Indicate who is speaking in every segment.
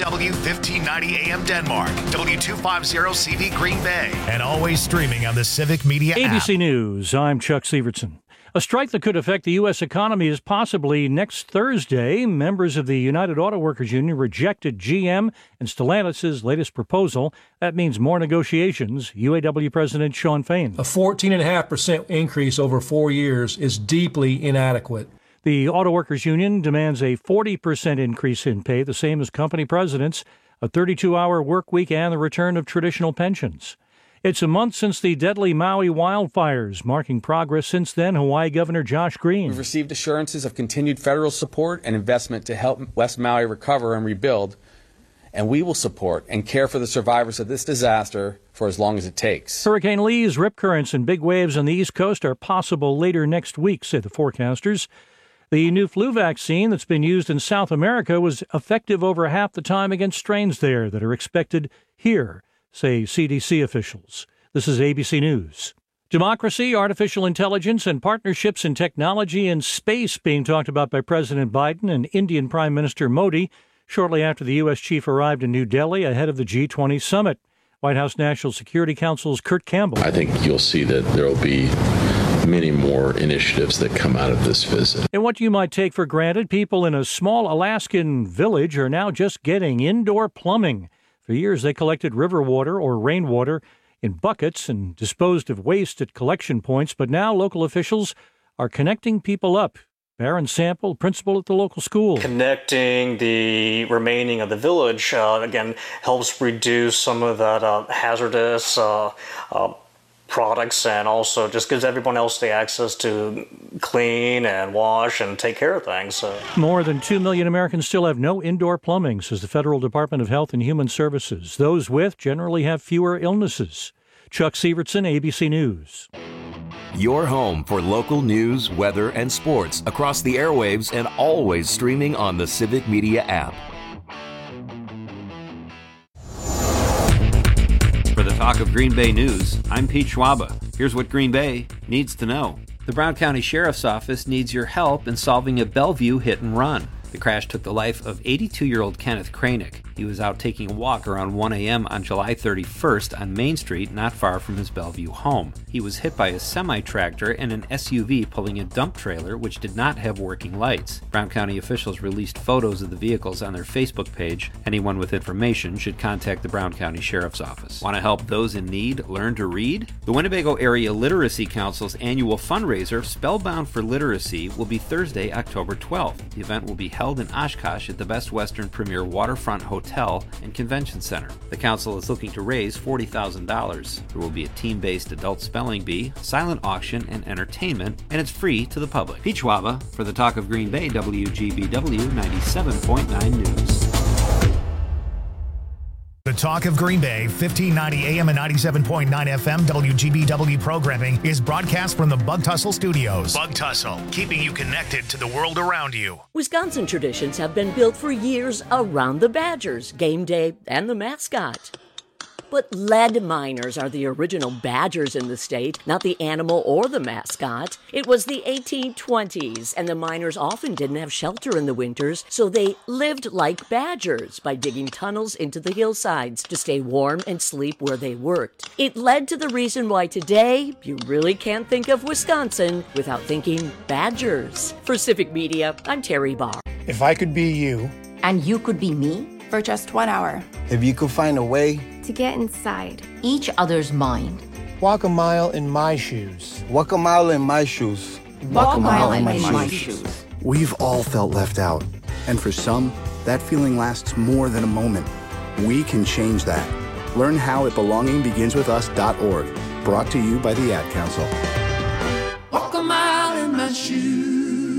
Speaker 1: KFMW 1590 AM Denmark, W250CV Green Bay, and always streaming on the Civic Media app.
Speaker 2: ABC News, I'm Chuck Sievertson. A strike that could affect the U.S. economy is possibly next Thursday. Members of the United Auto Workers Union rejected GM and Stellantis' latest proposal. That means more negotiations. UAW President Shawn Fain.
Speaker 3: A 14.5% increase over 4 years is deeply inadequate.
Speaker 2: The Auto Workers Union demands a 40% increase in pay, the same as company presidents, a 32-hour work week, and the return of traditional pensions. It's a month since the deadly Maui wildfires, marking progress since then. Hawaii Governor Josh Green.
Speaker 4: We've received assurances of continued federal support and investment to help West Maui recover and rebuild, and we will support and care for the survivors of this disaster for as long as it takes.
Speaker 2: Hurricane Lee's rip currents and big waves on the East Coast are possible later next week, say the forecasters. The new flu vaccine that's been used in South America was effective over half the time against strains there that are expected here, say CDC officials. This is ABC News. Democracy, artificial intelligence, and partnerships in technology and space being talked about by President Biden and Indian Prime Minister Modi shortly after the U.S. chief arrived in New Delhi ahead of the G20 summit. White House National Security Council's Kurt Campbell.
Speaker 5: I think you'll see that there will be many more initiatives that come out of this visit.
Speaker 2: And what you might take for granted, people in a small Alaskan village are now just getting indoor plumbing. For years, they collected river water or rainwater in buckets and disposed of waste at collection points. But now local officials are connecting people up. Baron Sample, principal at the local school.
Speaker 6: Connecting the remaining of the village, again, helps reduce some of that hazardous products, and also just gives everyone else the access to clean and wash and take care of things.
Speaker 2: More than 2 million Americans still have no indoor plumbing, says the Federal Department of Health and Human Services. Those with generally have fewer illnesses. Chuck Sievertson, ABC News.
Speaker 7: Your home for local news, weather, and sports across the airwaves and always streaming on the Civic Media app.
Speaker 8: For the Talk of Green Bay News, I'm Pete Schwaba. Here's what Green Bay needs to know. The Brown County Sheriff's Office needs your help in solving a Bellevue hit and run. The crash took the life of 82-year-old Kenneth Kranick. He was out taking a walk around 1 a.m. on July 31st on Main Street, not far from his Bellevue home. He was hit by a semi-tractor and an SUV pulling a dump trailer, which did not have working lights. Brown County officials released photos of the vehicles on their Facebook page. Anyone with information should contact the Brown County Sheriff's Office. Want to help those in need learn to read? The Winnebago Area Literacy Council's annual fundraiser, Spellbound for Literacy, will be Thursday, October 12th. The event will be held in Oshkosh at the Best Western Premier Waterfront Hotel and Convention Center. The council is looking to raise $40,000. There will be a team-based adult spelling bee, silent auction, and entertainment, and it's free to the public. Pete Schwaba for the Talk of Green Bay, WGBW 97.9 News.
Speaker 1: The Talk of Green Bay, 1590 AM and 97.9 FM WGBW programming is broadcast from the Bug Tussle Studios. Bug Tussle, keeping you connected to the world around you.
Speaker 9: Wisconsin traditions have been built for years around the Badgers, game day, and the mascot. But lead miners are the original Badgers in the state, not the animal or the mascot. It was the 1820s, and the miners often didn't have shelter in the winters, so they lived like badgers by digging tunnels into the hillsides to stay warm and sleep where they worked. It led to the reason why today you really can't think of Wisconsin without thinking Badgers. For Civic Media, I'm Terry Barr.
Speaker 10: If I could be you,
Speaker 11: and you could be me, for just 1 hour.
Speaker 10: If you could find a way
Speaker 11: to get inside each other's mind.
Speaker 10: Walk a mile in my shoes.
Speaker 12: Walk a mile in my shoes.
Speaker 11: Walk a mile in my shoes.
Speaker 13: We've all felt left out. And for some, that feeling lasts more than a moment. We can change that. Learn how at belongingbeginswithus.org. Brought to you by the Ad Council.
Speaker 14: Walk a mile in my shoes.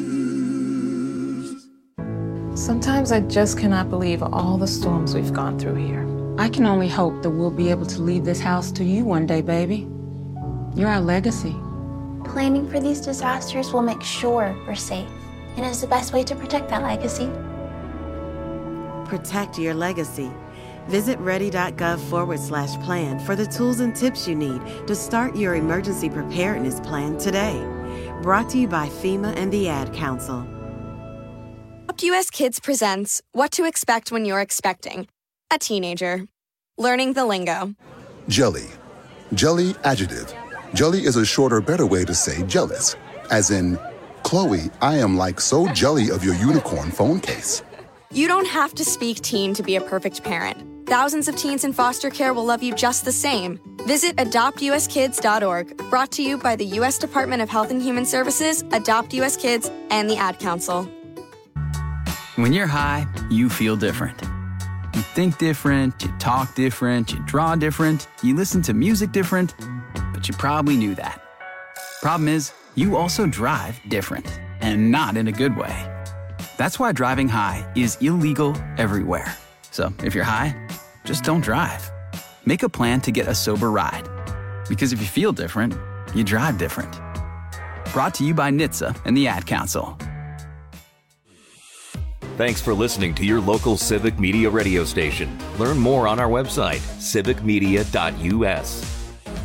Speaker 15: Sometimes I just cannot believe all the storms we've gone through here.
Speaker 16: I can only hope that we'll be able to leave this house to you one day, baby. You're our legacy.
Speaker 17: Planning for these disasters will make sure we're safe, and is the best way to protect that legacy.
Speaker 18: Protect your legacy. Visit ready.gov/plan for the tools and tips you need to start your emergency preparedness plan today. Brought to you by FEMA and the Ad Council.
Speaker 19: Up Adopt US Kids presents What to Expect When You're Expecting a Teenager. Learning the lingo.
Speaker 20: Jelly. Jelly adjective. Jelly is a shorter, better way to say jealous. As in, Chloe, I am like so jelly of your unicorn phone case.
Speaker 19: You don't have to speak teen to be a perfect parent. Thousands of teens in foster care will love you just the same. Visit adoptuskids.org, brought to you by the U.S. Department of Health and Human Services, Adopt US Kids, and the Ad Council.
Speaker 21: When you're high, you feel different. You think different, you talk different, you draw different, you listen to music different, but you probably knew that. Problem is, you also drive different, and not in a good way. That's why driving high is illegal everywhere. So if you're high, just don't drive. Make a plan to get a sober ride. Because if you feel different, you drive different. Brought to you by NHTSA and the Ad Council.
Speaker 7: Thanks for listening to your local Civic Media radio station. Learn more on our website, civicmedia.us.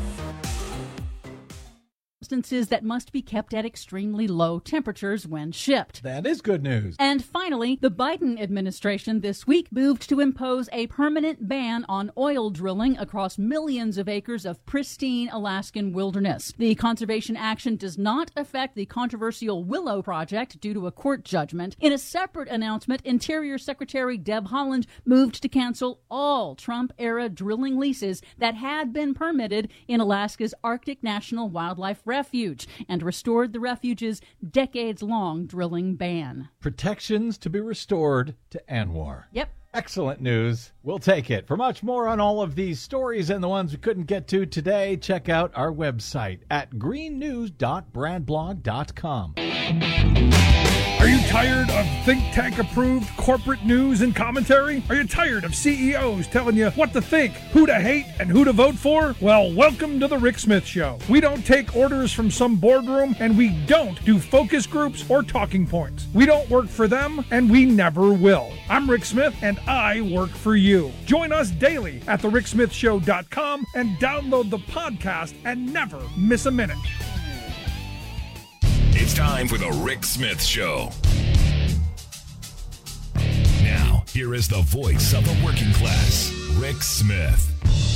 Speaker 22: Substances that must be kept at extremely low temperatures when shipped.
Speaker 23: That is good news.
Speaker 22: And finally, the Biden administration this week moved to impose a permanent ban on oil drilling across millions of acres of pristine Alaskan wilderness. The conservation action does not affect the controversial Willow Project due to a court judgment. In a separate announcement, Interior Secretary Deb Haaland moved to cancel all Trump-era drilling leases that had been permitted in Alaska's Arctic National Wildlife Refuge and restored the refuge's decades-long drilling ban.
Speaker 23: Protections to be restored to ANWR.
Speaker 22: Yep.
Speaker 23: Excellent news. We'll take it. For much more on all of these stories and the ones we couldn't get to today, check out our website at greennews.bradblog.com.
Speaker 24: Are you tired of think tank approved corporate news and commentary? Are you tired of CEOs telling you what to think, who to hate, and who to vote for? Well, welcome to the Rick Smith Show. We don't take orders from some boardroom, and we don't do focus groups or talking points. We don't work for them, and we never will. I'm Rick Smith, and I work for you. Join us daily at thericksmithshow.com and download the podcast and never miss a minute.
Speaker 1: It's time for the Rick Smith Show. Now, here is the voice of the working class, Rick Smith.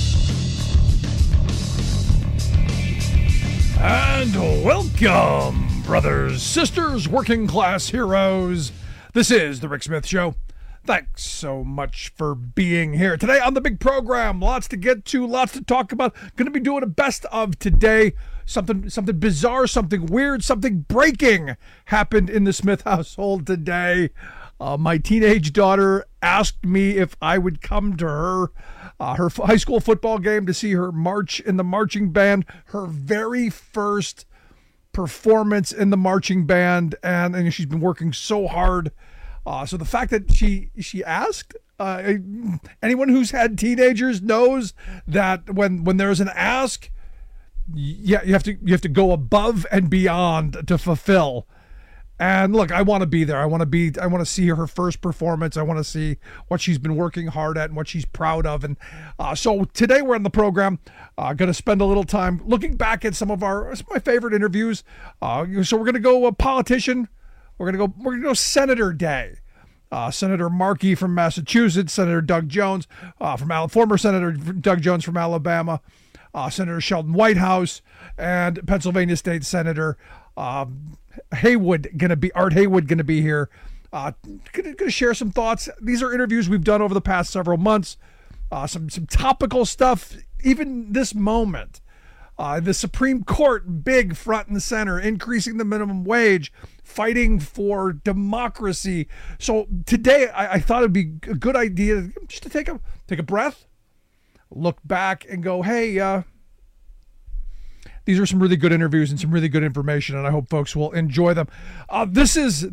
Speaker 24: And welcome, brothers, sisters, working class heroes. This is the Rick Smith Show. Thanks so much for being here. Today on the big program, lots to get to, lots to talk about. Going to be doing a best of today. Something bizarre, something weird, something breaking happened in the Smith household today. My teenage daughter asked me if I would come to her high school football game to see her march in the marching band, her very first performance in the marching band, and she's been working so hard. So the fact that she asked, anyone who's had teenagers knows that when there's an ask, yeah, you have to go above and beyond to fulfill. And look, I want to be there. I want to see her first performance. I want to see what she's been working hard at and what she's proud of. And so today we're on the program, going to spend a little time looking back at some of my favorite interviews. So we're going to go a politician. We're going to go Senator Day. Senator Markey from Massachusetts, Senator Doug Jones former Senator Doug Jones from Alabama, Senator Sheldon Whitehouse, and Pennsylvania State Senator Art Haywood going to be here. Going to share some thoughts. These are interviews we've done over the past several months. Some topical stuff, even this moment. The Supreme Court, big front and center, increasing the minimum wage, fighting for democracy. So today, I thought it'd be a good idea just to take a breath, look back, and go, hey, these are some really good interviews and some really good information, and I hope folks will enjoy them. This is.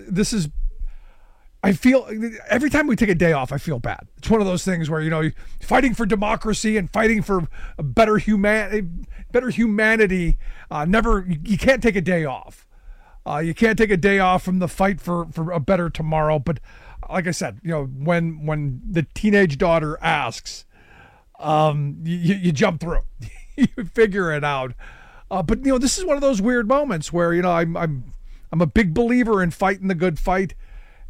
Speaker 24: I feel every time we take a day off, I feel bad. It's one of those things where, fighting for democracy and fighting for a better humanity. You can't take a day off. You can't take a day off from the fight for a better tomorrow. But like I said, when the teenage daughter asks, you jump through, you figure it out. But this is one of those weird moments where I'm a big believer in fighting the good fight.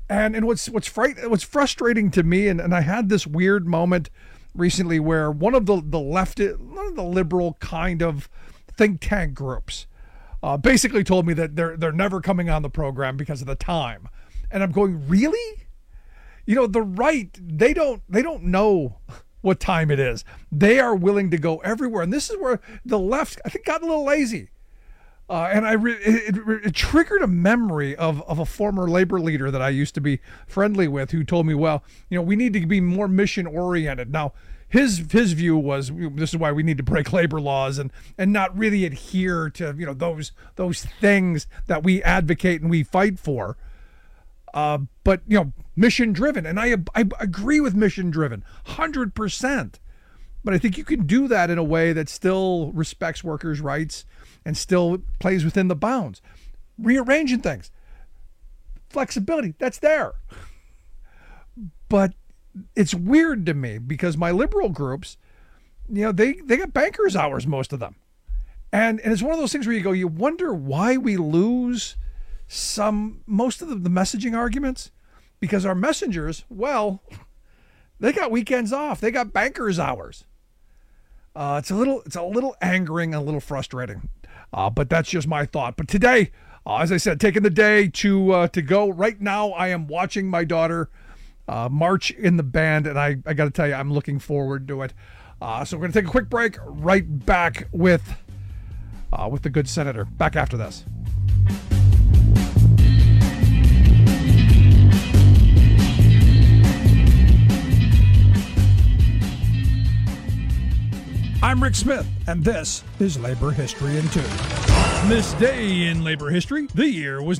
Speaker 24: And what's frustrating to me, and I had this weird moment recently where one of the liberal kind of think tank groups basically told me that they're never coming on the program because of the time. And I'm going, really? The right, they don't know what time it is. They are willing to go everywhere. And this is where the left, I think, got a little lazy. And it triggered a memory of a former labor leader that I used to be friendly with, who told me, well, we need to be more mission oriented. Now, his view was, this is why we need to break labor laws and not really adhere to those things that we advocate and we fight for. But mission driven, and I agree with mission driven 100%. But I think you can do that in a way that still respects workers' rights and still plays within the bounds. Rearranging things, flexibility, that's there. But it's weird to me because my liberal groups, they got bankers' hours, most of them. And it's one of those things where you wonder why we lose most of the messaging arguments, because our messengers, well, they got weekends off. They got bankers' hours. It's a little angering, a little frustrating. But that's just my thought. But today, as I said, taking the day to go. Right now, I am watching my daughter march in the band, and I got to tell you, I'm looking forward to it. So we're going to take a quick break. Right back with the good senator. Back after this. I'm Rick Smith, and this is Labor History in 2. This day in labor history, the year was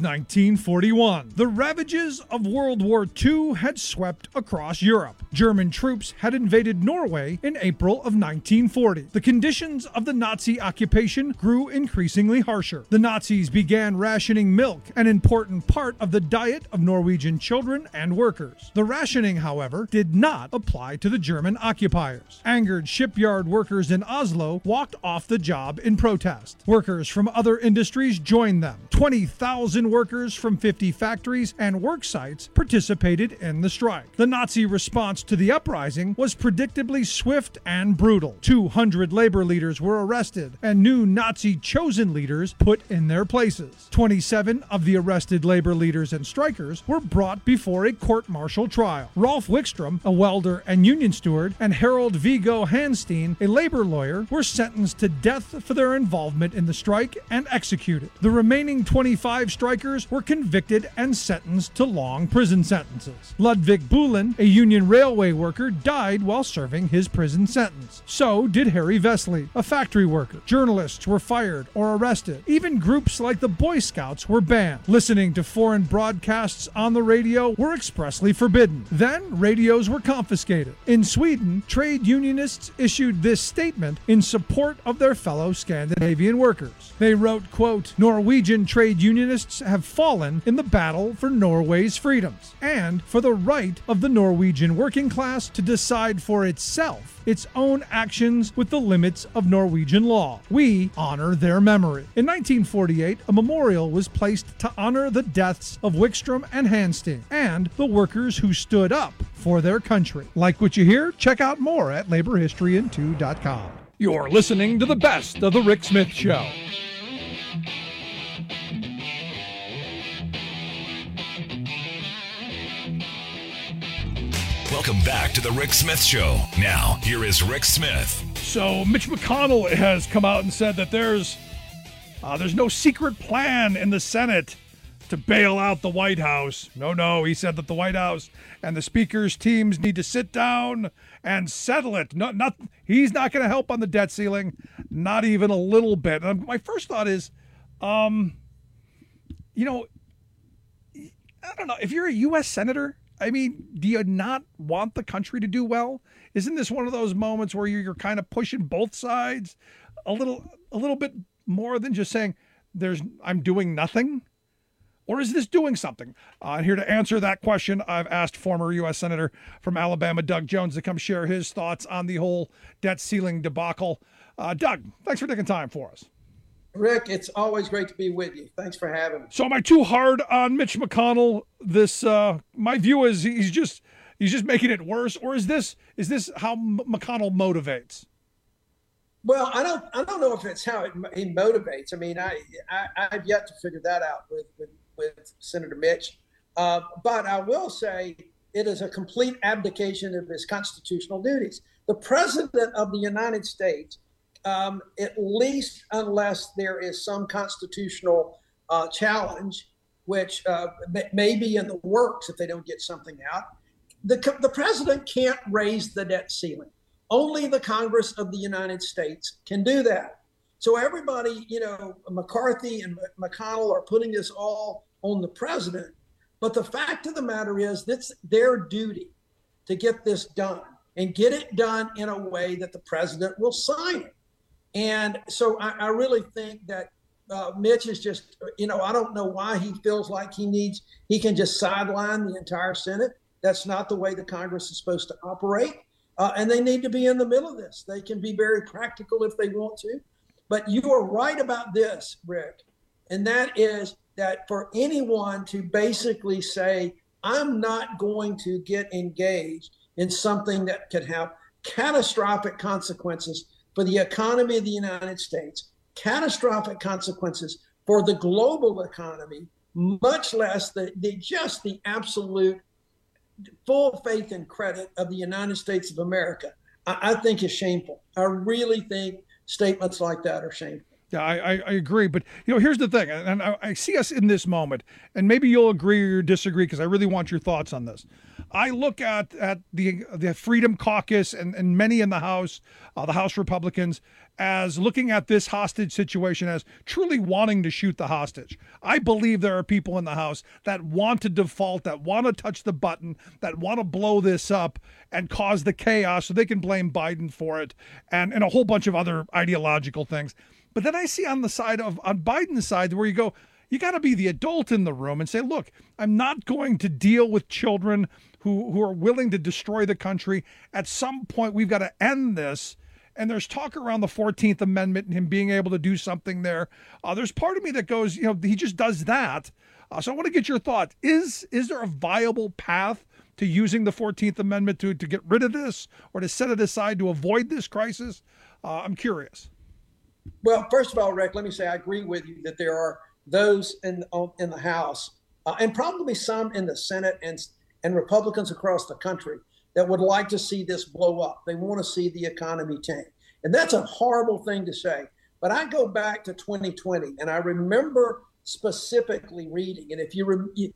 Speaker 24: 1941. The ravages of World War II had swept across Europe. German troops had invaded Norway in April of 1940. The conditions of the Nazi occupation grew increasingly harsher. The Nazis began rationing milk, an important part of the diet of Norwegian children and workers. The rationing, however, did not apply to the German occupiers. Angered shipyard workers in Oslo walked off the job in protest. Workers from other industries joined them. 20,000 workers from 50 factories and work sites participated in the strike. The Nazi response to the uprising was predictably swift and brutal. 200 labor leaders were arrested and new Nazi chosen leaders put in their places. 27 of the arrested labor leaders and strikers were brought before a court-martial trial. Rolf Wickstrom, a welder and union steward, and Harold Viggo Hanstein, a labor lawyer, were sentenced to death for their involvement in the strike and executed. The remaining 25 strikers were convicted and sentenced to long prison sentences. Ludwig Bulin, a union railway worker, died while serving his prison sentence. So did Harry Vesely, a factory worker. Journalists were fired or arrested. Even groups like the Boy Scouts were banned. Listening to foreign broadcasts on the radio were expressly forbidden. Then radios were confiscated. In Sweden, trade unionists issued this statement in support of their fellow Scandinavian workers. They wrote, quote, "Norwegian trade unionists have fallen in the battle for Norway's freedoms and for the right of the Norwegian working class to decide for itself its own actions with the limits of Norwegian law. We honor their memory." In 1948, a memorial was placed to honor the deaths of Wickstrom and Hanstein and the workers who stood up for their country. Like what you hear? Check out more at laborhistoryin2.com. You're listening to the best of the Rick Smith Show.
Speaker 1: Welcome back to the Rick Smith Show. Now, here is Rick Smith.
Speaker 24: So Mitch McConnell has come out and said that there's no secret plan in the Senate to bail out the White House. No, he said that the White House and the Speaker's teams need to sit down and settle it. He's not going to help on the debt ceiling, not even a little bit. And my first thought is, I don't know, if you're a U.S. Senator, I mean, do you not want the country to do well? Isn't this one of those moments where you're kind of pushing both sides a little bit more than just saying I'm doing nothing? Or is this doing something? Here to answer that question, I've asked former U.S. Senator from Alabama, Doug Jones, to come share his thoughts on the whole debt ceiling debacle. Doug, thanks for taking time for us.
Speaker 3: Rick, it's always great to be with you. Thanks for having me.
Speaker 24: So am I too hard on Mitch McConnell? This my view is he's just making it worse, or is this how McConnell motivates?
Speaker 3: Well, I don't know if it's how he motivates. I mean, I've yet to figure that out with Senator Mitch, but I will say it is a complete abdication of his constitutional duties. The President of the United States, at least unless there is some constitutional challenge, which may be in the works if they don't get something out, the president can't raise the debt ceiling. Only the Congress of the United States can do that. So everybody, McCarthy and McConnell are putting this all on the president. But the fact of the matter is it's their duty to get this done and get it done in a way that the president will sign it. And so I really think that Mitch is just, I don't know why he feels like he can just sideline the entire Senate. That's not the way the Congress is supposed to operate. And they need to be in the middle of this. They can be very practical if they want to. But you are right about this, Rick. And that is that for anyone to basically say, I'm not going to get engaged in something that could have catastrophic consequences for the economy of the United States, catastrophic consequences for the global economy, much less just the absolute full faith and credit of the United States of America, I think is shameful. I really think statements like that are shameful.
Speaker 24: Yeah, I agree. But, here's the thing, and I see us in this moment, and maybe you'll agree or disagree because I really want your thoughts on this. I look at the Freedom Caucus and many in the House Republicans, as looking at this hostage situation as truly wanting to shoot the hostage. I believe there are people in the House that want to default, that want to touch the button, that want to blow this up and cause the chaos so they can blame Biden for it and a whole bunch of other ideological things. But then I see on Biden's side where you got to be the adult in the room and say, look, I'm not going to deal with children who are willing to destroy the country. At some point, we've got to end this. And there's talk around the 14th Amendment and him being able to do something there. There's part of me that goes, he just does that. So I want to get your thought. Is there a viable path to using the 14th Amendment to get rid of this or to set it aside to avoid this crisis? I'm curious.
Speaker 3: Well, first of all, Rick, let me say I agree with you that there are those in the House and probably some in the Senate and Republicans across the country that would like to see this blow up. They want to see the economy tank. And that's a horrible thing to say. But I go back to 2020, and I remember specifically reading, and if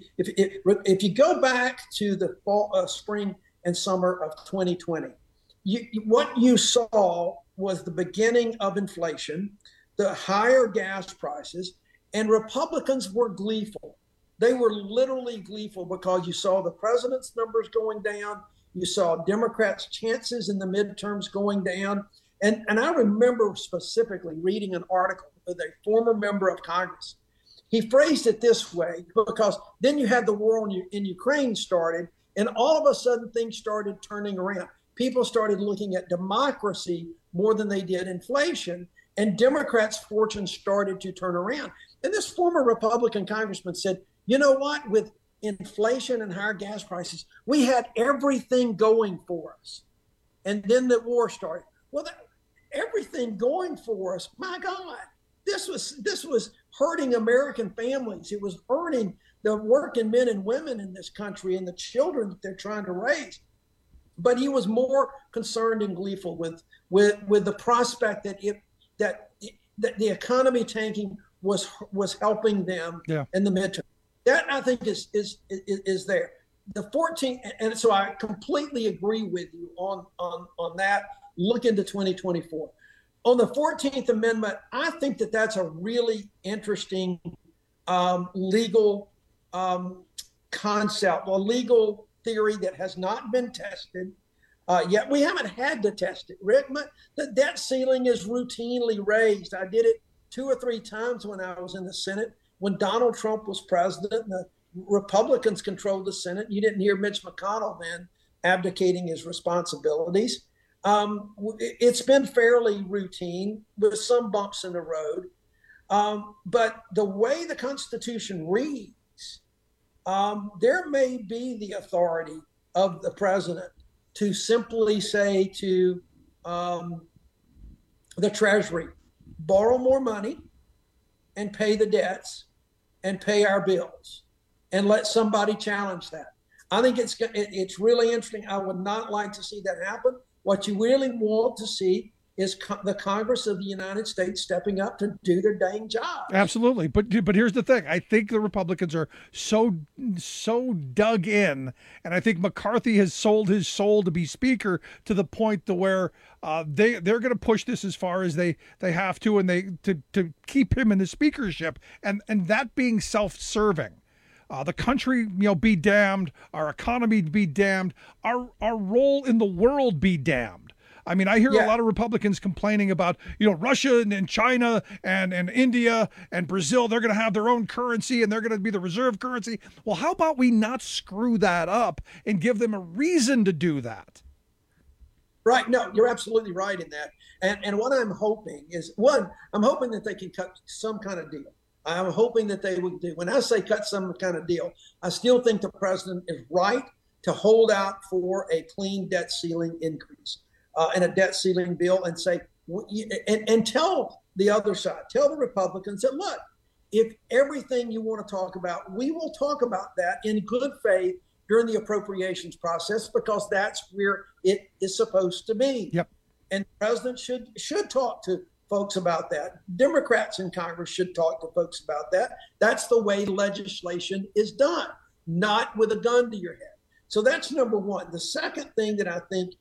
Speaker 3: you go back to the fall, spring and summer of 2020, what you saw was the beginning of inflation, the higher gas prices, and Republicans were gleeful. They were literally gleeful because you saw the president's numbers going down. You saw Democrats' chances in the midterms going down. And I remember specifically reading an article with a former member of Congress. He phrased it this way, because then you had the war in Ukraine started, and all of a sudden things started turning around. People started looking at democracy more than they did inflation, and Democrats' fortunes started to turn around. And this former Republican congressman said, you know what, with inflation and higher gas prices, we had everything going for us. And then the war started. Well, everything going for us, my God, this was hurting American families. It was hurting the working men and women in this country and the children that they're trying to raise. But he was more concerned and gleeful with the prospect that the economy tanking was helping them in the midterm. That, I think, is there. The 14th, and so I completely agree with you on that. Look into 2024. On the 14th Amendment, I think that's a really interesting legal concept, a legal theory that has not been tested yet. We haven't had to test it, Rick. The debt ceiling is routinely raised. I did it 2 or 3 times when I was in the Senate. When Donald Trump was president and the Republicans controlled the Senate, you didn't hear Mitch McConnell then abdicating his responsibilities. It's been fairly routine with some bumps in the road. But the way the Constitution reads, there may be the authority of the president to simply say to the Treasury, borrow more money and pay the debts and pay our bills, and let somebody challenge that. I think it's really interesting. I would not like to see that happen. What you really want to see is the Congress of the United States stepping up to do their dang job.
Speaker 24: Absolutely. But here's the thing. I think the Republicans are so dug in, and I think McCarthy has sold his soul to be speaker to the point to where they're going to push this as far as they have to, and to keep him in the speakership, and that being self-serving. The country, be damned, our economy be damned, our role in the world be damned. I mean, I hear a lot of Republicans complaining about, Russia and China and India and Brazil. They're going to have their own currency and they're going to be the reserve currency. Well, how about we not screw that up and give them a reason to do that?
Speaker 3: Right. No, you're absolutely right in that. And what I'm hoping is, I'm hoping that they can cut some kind of deal. I'm hoping that they would do. When I say cut some kind of deal, I still think the president is right to hold out for a clean debt ceiling increase. And a debt ceiling bill, and say, and tell the other side, tell the Republicans that, look, if everything you want to talk about, we will talk about that in good faith during the appropriations process, because that's where it is supposed to be.
Speaker 24: Yep.
Speaker 3: And the president should talk to folks about that. Democrats in Congress should talk to folks about that. That's the way legislation is done, not with a gun to your head. So that's number one. The second thing that I think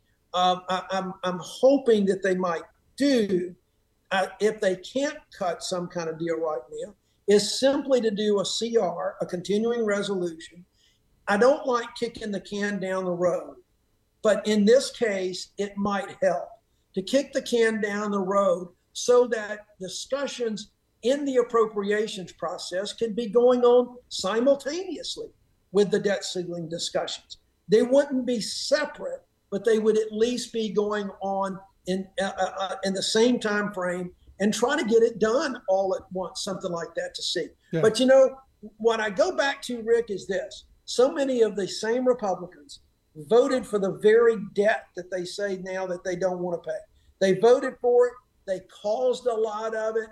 Speaker 3: I'm hoping that they might do, if they can't cut some kind of deal right now, is simply to do a CR, a continuing resolution. I don't like kicking the can down the road, but in this case, it might help to kick the can down the road so that discussions in the appropriations process can be going on simultaneously with the debt ceiling discussions. They wouldn't be separate, but they would at least be going on in the same time frame, and try to get it done all at once, something like that to see. Yeah. But what I go back to, Rick, is this. So many of the same Republicans voted for the very debt that they say now that they don't want to pay. They voted for it. They caused a lot of it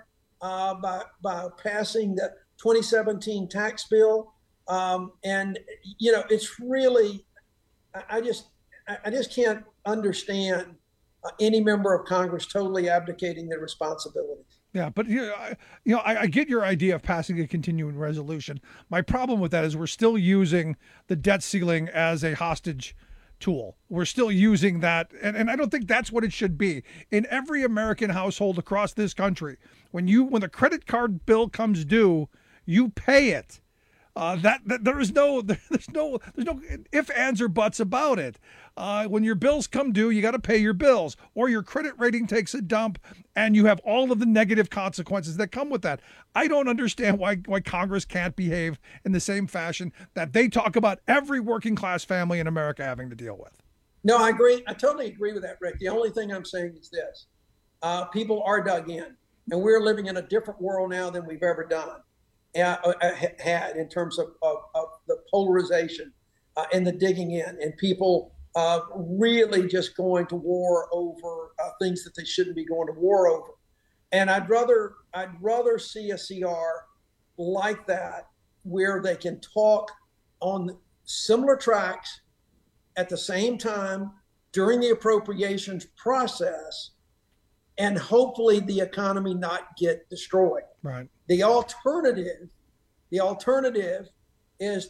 Speaker 3: by passing the 2017 tax bill. And it's really, I just can't understand any member of Congress totally abdicating their responsibilities.
Speaker 24: Yeah, but I get your idea of passing a continuing resolution. My problem with that is we're still using the debt ceiling as a hostage tool. We're still using that, and I don't think that's what it should be. In every American household across this country, when the credit card bill comes due, you pay it. There's no ifs, ands, or buts about it. When your bills come due, you got to pay your bills, or your credit rating takes a dump, and you have all of the negative consequences that come with that. I don't understand why Congress can't behave in the same fashion that they talk about every working class family in America having to deal with.
Speaker 3: No, I agree. I totally agree with that, Rick. The only thing I'm saying is this: people are dug in, and we're living in a different world now than we've ever done. Had in terms of the polarization and the digging in, and people really just going to war over things that they shouldn't be going to war over. And I'd rather see a CR like that, where they can talk on similar tracks at the same time during the appropriations process, and hopefully the economy not get destroyed.
Speaker 24: Right.
Speaker 3: The alternative is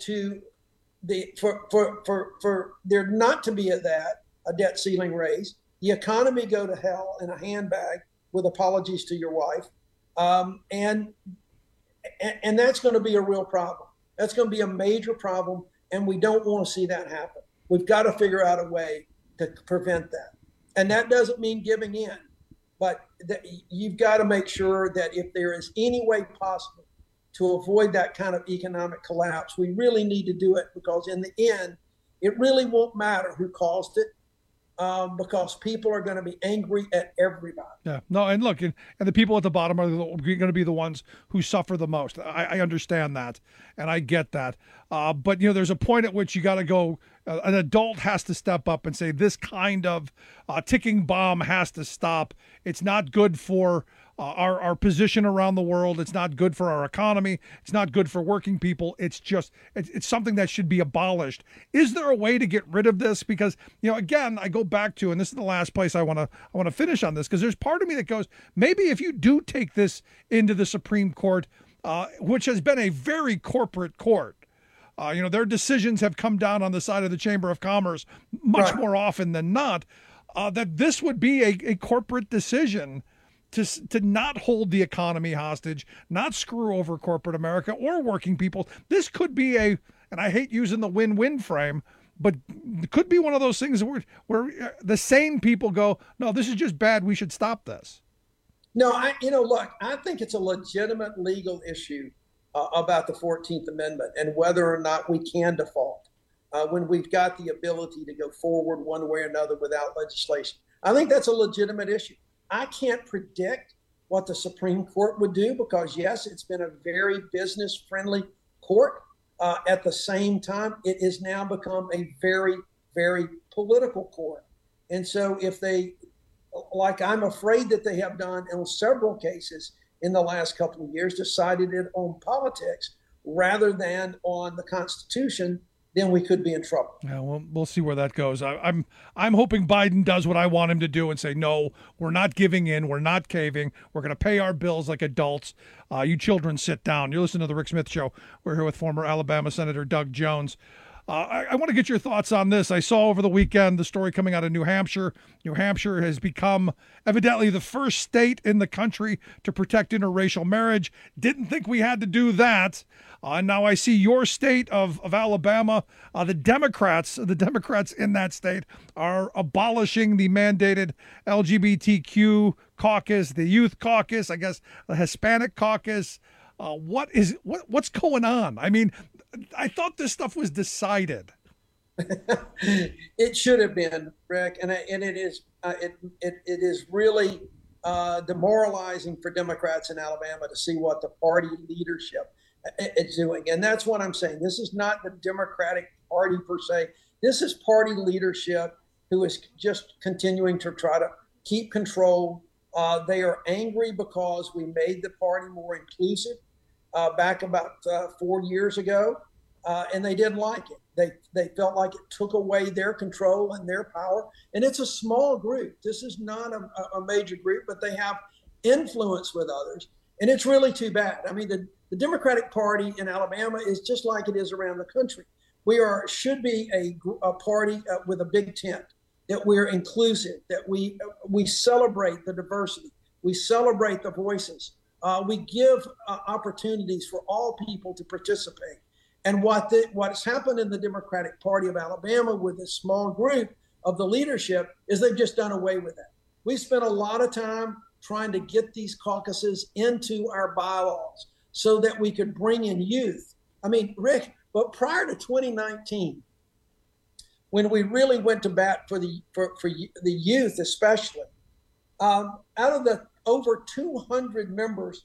Speaker 3: for there not to be a debt ceiling raise, the economy go to hell in a handbag, with apologies to your wife, and that's going to be a real problem. That's going to be a major problem, and we don't want to see that happen. We've got to figure out a way to prevent that, and that doesn't mean giving in. But you've got to make sure that if there is any way possible to avoid that kind of economic collapse, we really need to do it, because in the end, it really won't matter who caused it. because people are going to be angry at everybody.
Speaker 24: Yeah, no, and look, and the people at the bottom are going to be the ones who suffer the most. I understand that, and I get that. But, there's a point at which you got to go, an adult has to step up and say, this kind of ticking bomb has to stop. It's not good for our position around the world. It's not good for our economy. It's not good for working people. It's just, it's something that should be abolished. Is there a way to get rid of this? Because, again, I go back to, and this is the last place I want to finish on this, because there's part of me that goes, maybe if you do take this into the Supreme Court, which has been a very corporate court, their decisions have come down on the side of the Chamber of Commerce much more often than not, that this would be a corporate decision to not hold the economy hostage, not screw over corporate America or working people. This could be and I hate using the win-win frame, but it could be one of those things where the sane people go, no, this is just bad. We should stop this.
Speaker 3: No, look, I think it's a legitimate legal issue about the 14th Amendment and whether or not we can default when we've got the ability to go forward one way or another without legislation. I think that's a legitimate issue. I can't predict what the Supreme Court would do because, yes, it's been a very business-friendly court. At the same time, it has now become a very, very political court. And so if they, like I'm afraid that they have done in several cases in the last couple of years, decided it on politics rather than on the Constitution, then we could be in trouble.
Speaker 24: Yeah, well, we'll see where that goes. I'm hoping Biden does what I want him to do and say, no, we're not giving in. We're not caving. We're going to pay our bills like adults. You children sit down. You're listening to The Rick Smith Show. We're here with former Alabama Senator Doug Jones. I want to get your thoughts on this. I saw over the weekend the story coming out of New Hampshire. New Hampshire has become evidently the first state in the country to protect interracial marriage. Didn't think we had to do that. Now I see your state of Alabama. The Democrats in that state are abolishing the mandated LGBTQ caucus, the youth caucus, I guess the Hispanic caucus. What's going on? I mean, I thought this stuff was decided.
Speaker 3: It should have been, Rick, and it is. It is really demoralizing for Democrats in Alabama to see what the party leadership is doing, and that's what I'm saying. This is not the Democratic Party per se. This is party leadership who is just continuing to try to keep control. They are angry because we made the party more inclusive back about 4 years ago, and they didn't like it. They felt like it took away their control and their power. And it's a small group. This is not a major group, but they have influence with others. And it's really too bad. I mean, the Democratic Party in Alabama is just like it is around the country. Should be a party with a big tent, that we're inclusive, that we celebrate the diversity, we celebrate the voices, we give opportunities for all people to participate. And what has happened in the Democratic Party of Alabama with this small group of the leadership is they've just done away with that. We spent a lot of time trying to get these caucuses into our bylaws so that we could bring in youth. I mean, Rick, but prior to 2019, when we really went to bat for the youth especially, out of the over 200 members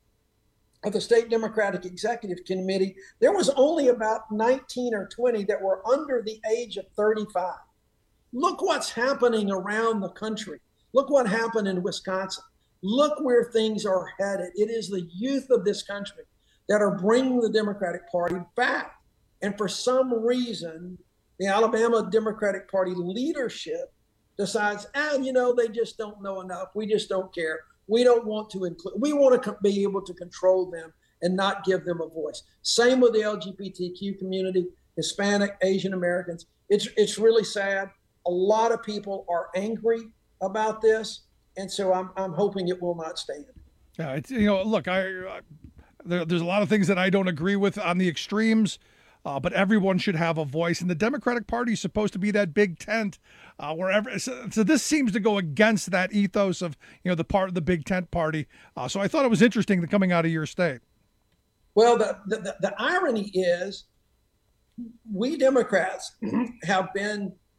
Speaker 3: of the State Democratic Executive Committee, there was only about 19 or 20 that were under the age of 35. Look what's happening around the country. Look what happened in Wisconsin. Look where things are headed. It is the youth of this country that are bringing the Democratic Party back. And for some reason, the Alabama Democratic Party leadership decides, they just don't know enough. We just don't care. We don't want to include. We want to be able to control them and not give them a voice. Same with the LGBTQ community, Hispanic, Asian Americans. It's really sad. A lot of people are angry about this, and so I'm hoping it will not stand.
Speaker 24: Yeah, look, there's a lot of things that I don't agree with on the extremes. But everyone should have a voice, and the Democratic Party is supposed to be that big tent wherever. So this seems to go against that ethos of the big tent party. So I thought it was interesting that coming out of your state.
Speaker 3: Well, the irony is, we Democrats have been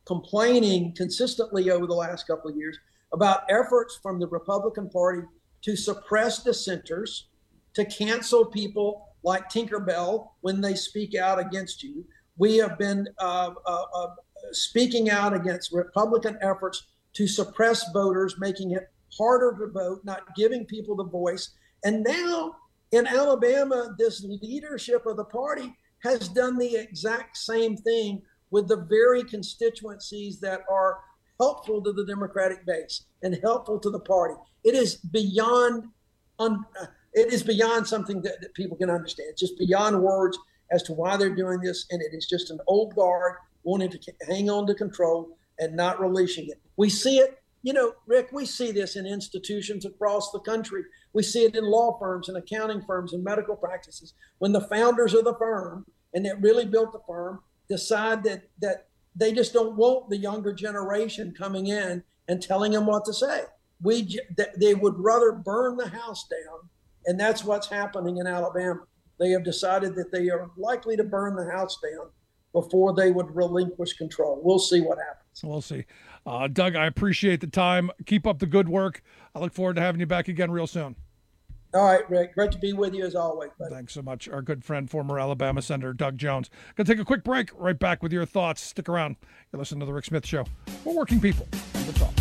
Speaker 3: complaining consistently over the last couple of years about efforts from the Republican Party to suppress dissenters, to cancel people like Tinkerbell when they speak out against you. We have been speaking out against Republican efforts to suppress voters, making it harder to vote, not giving people the voice. And now in Alabama, this leadership of the party has done the exact same thing with the very constituencies that are helpful to the Democratic base and helpful to the party. It is beyond something that people can understand. It's just beyond words as to why they're doing this, and it is just an old guard wanting to hang on to control and not releasing it. We see it, Rick, we see this in institutions across the country. We see it in law firms and accounting firms and medical practices. When the founders of the firm and that really built the firm decide that they just don't want the younger generation coming in and telling them what to say. They would rather burn the house down, and that's what's happening in Alabama. They have decided that they are likely to burn the house down before they would relinquish control. We'll see what happens.
Speaker 24: We'll see. Doug, I appreciate the time. Keep up the good work. I look forward to having you back again real soon.
Speaker 3: All right, Rick. Great to be with you as always, buddy.
Speaker 24: Thanks so much. Our good friend, former Alabama Senator Doug Jones. Going to take a quick break. Right back with your thoughts. Stick around. You're listening to The Rick Smith Show. We're working people. Good talk.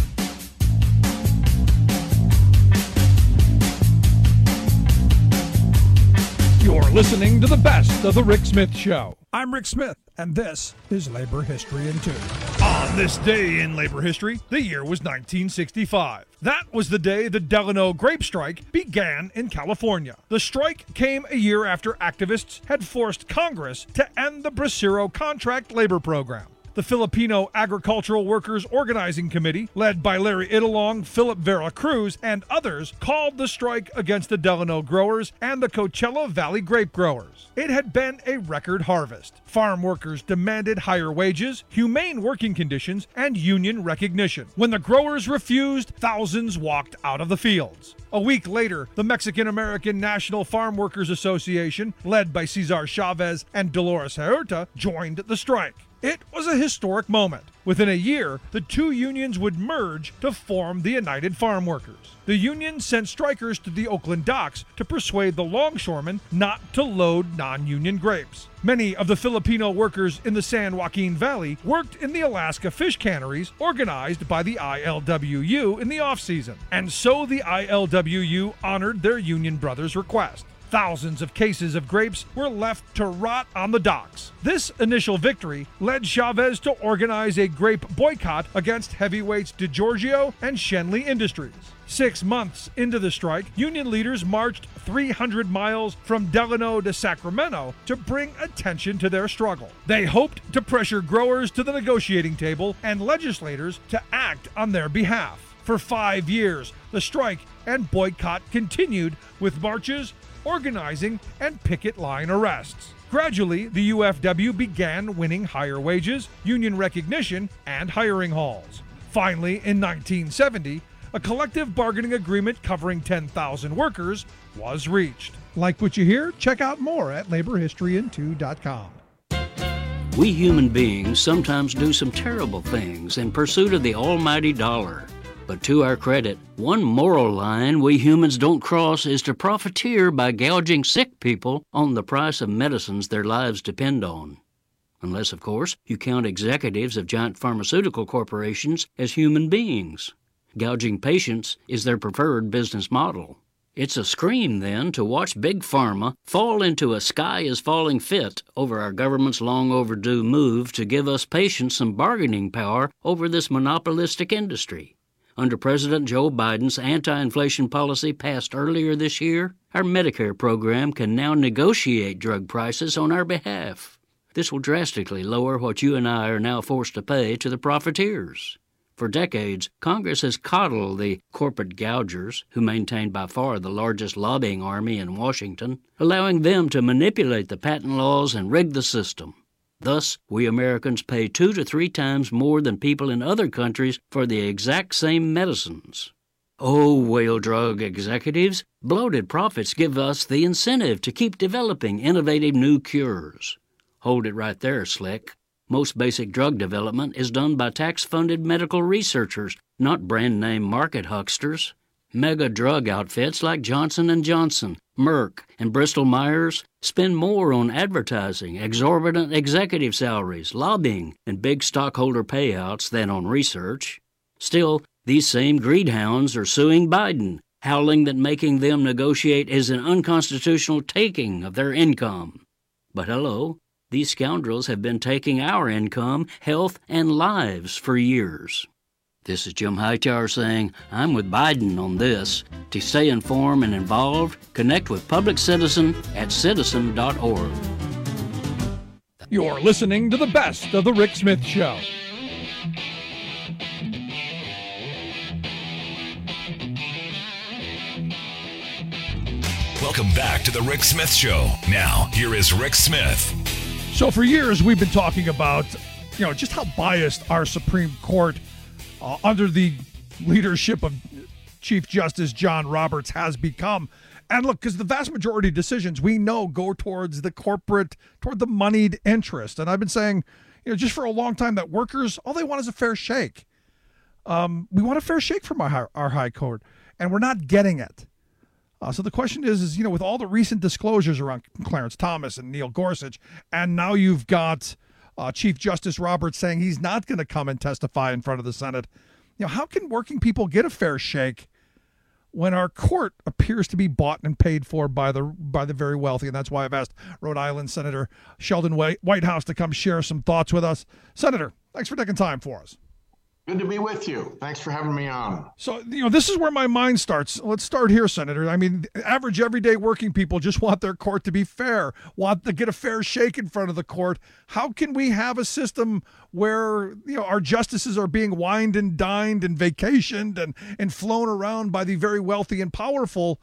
Speaker 24: You're listening to the best of The Rick Smith Show. I'm Rick Smith, and this is Labor History in 2. On this day in labor history, the year was 1965. That was the day the Delano grape strike began in California. The strike came a year after activists had forced Congress to end the Bracero contract labor program. The Filipino Agricultural Workers Organizing Committee, led by Larry Idalong, Philip Vera Cruz, and others, called the strike against the Delano growers and the Coachella Valley grape growers. It had been a record harvest. Farm workers demanded higher wages, humane working conditions, and union recognition. When the growers refused, thousands walked out of the fields. A week later, the Mexican-American National Farm Workers Association, led by Cesar Chavez and Dolores Huerta, joined the strike. It was a historic moment. Within a year, the two unions would merge to form the United Farm Workers. The union sent strikers to the Oakland docks to persuade the longshoremen not to load non-union grapes. Many of the Filipino workers in the San Joaquin Valley worked in the Alaska fish canneries organized by the ILWU in the off-season, and so the ILWU honored their union brothers' request. Thousands of cases of grapes were left to rot on the docks. This initial victory led Chavez to organize a grape boycott against heavyweights DeGiorgio and Shenley Industries. 6 months into the strike, union leaders marched 300 miles from Delano to Sacramento to bring attention to their struggle. They hoped to pressure growers to the negotiating table and legislators to act on their behalf. For 5 years, the strike and boycott continued with marches, organizing, and picket line arrests. Gradually, the UFW began winning higher wages, union recognition, and hiring halls. Finally, in 1970, a collective bargaining agreement covering 10,000 workers was reached. Like what you hear? Check out more at laborhistoryin2.com.
Speaker 2: We human beings sometimes do some terrible things in pursuit of the almighty dollar. But to our credit, one moral line we humans don't cross is to profiteer by gouging sick people on the price of medicines their lives depend on. Unless, of course, you count executives of giant pharmaceutical corporations as human beings. Gouging patients is their preferred business model. It's a scream, then, to watch Big Pharma fall into a sky-is-falling fit over our government's long-overdue move to give us patients some bargaining power over this monopolistic industry. Under President Joe Biden's anti-inflation policy passed earlier this year, our Medicare program can now negotiate drug prices on our behalf. This will drastically lower what you and I are now forced to pay to the profiteers. For decades, Congress has coddled the corporate gougers, who maintain by far the largest lobbying army in Washington, allowing them to manipulate the patent laws and rig the system. Thus, we Americans pay 2 to 3 times more than people in other countries for the exact same medicines. Oh, whale drug executives, bloated profits give us the incentive to keep developing innovative new cures. Hold it right there, Slick. Most basic drug development is done by tax-funded medical researchers, not brand-name market hucksters. Mega drug outfits like Johnson & Johnson, Merck, and Bristol-Myers spend more on advertising, exorbitant executive salaries, lobbying, and big stockholder payouts than on research. Still, these same greedhounds are suing Biden, howling that making them negotiate is an unconstitutional taking of their income. But hello, these scoundrels have been taking our income, health, and lives for years. This is Jim Hightower saying, I'm with Biden on this. To stay informed and involved, connect with Public Citizen at citizen.org.
Speaker 24: You're listening to the best of The Rick Smith Show.
Speaker 1: Welcome back to the Rick Smith Show. Now, here is Rick Smith.
Speaker 24: So for years, we've been talking about, just how biased our Supreme Court under the leadership of Chief Justice John Roberts has become. And look, because the vast majority of decisions we know go towards the moneyed interest. And I've been saying, just for a long time that workers, all they want is a fair shake. We want a fair shake from our high court, and we're not getting it. So the question is, with all the recent disclosures around Clarence Thomas and Neil Gorsuch, and now you've got Chief Justice Roberts saying he's not going to come and testify in front of the Senate, how can working people get a fair shake when our court appears to be bought and paid for by the very wealthy? And that's why I've asked Rhode Island Senator Sheldon Whitehouse to come share some thoughts with us. Senator, thanks for taking time for us.
Speaker 4: Good to be with you. Thanks for having me on.
Speaker 24: So, this is where my mind starts. Let's start here, Senator. I mean, average, everyday working people just want their court to be fair, want to get a fair shake in front of the court. How can we have a system where, our justices are being wined and dined and vacationed and flown around by the very wealthy and powerful